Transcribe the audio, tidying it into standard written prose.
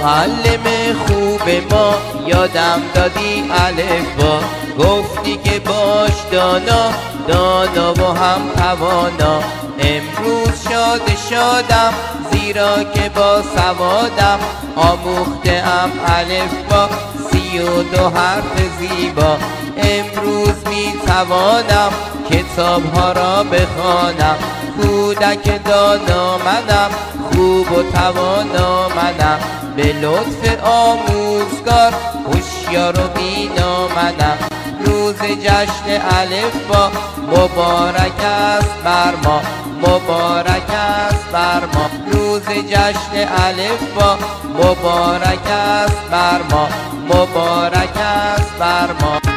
معلم خوب ما یادم دادی الفبا، گفتی که باش دانا دانا و هم توانا. امروز شادم زیرا که با سوادم، آموخته‌ام الفبا 32 حرف زیبا. امروز می توانم کتاب ها را بخوانم، کودک دانا منم، خوب و توانا منم. به لطف آموزگار هوشیار و بینا منم. روز جشن الفبا مبارک است بر ما، مبارک است بر ما. روز جشن الفبا مبارک است بر ما، مبارک است بر ما.